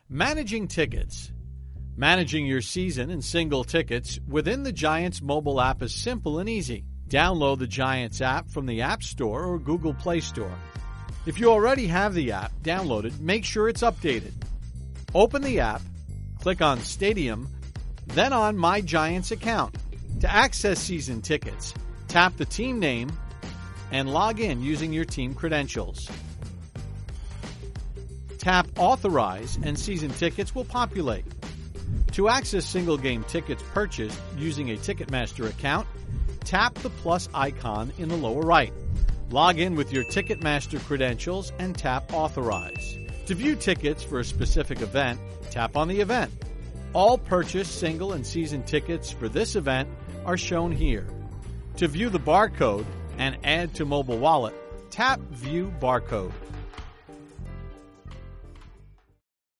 Managing tickets. Managing your season and single tickets within the Giants mobile app is simple and easy. Download the Giants app from the App Store or Google Play Store. If you already have the app downloaded, make sure it's updated. Open the app, click on Stadium, then on My Giants account. To access season tickets, tap the team name and log in using your team credentials. Tap Authorize and season tickets will populate. To access single game tickets purchased using a Ticketmaster account, tap the plus icon in the lower right. Log in with your Ticketmaster credentials and tap Authorize. To view tickets for a specific event, tap on the event. All purchased single and season tickets for this event are shown here. To view the barcode and add to mobile wallet, tap View Barcode.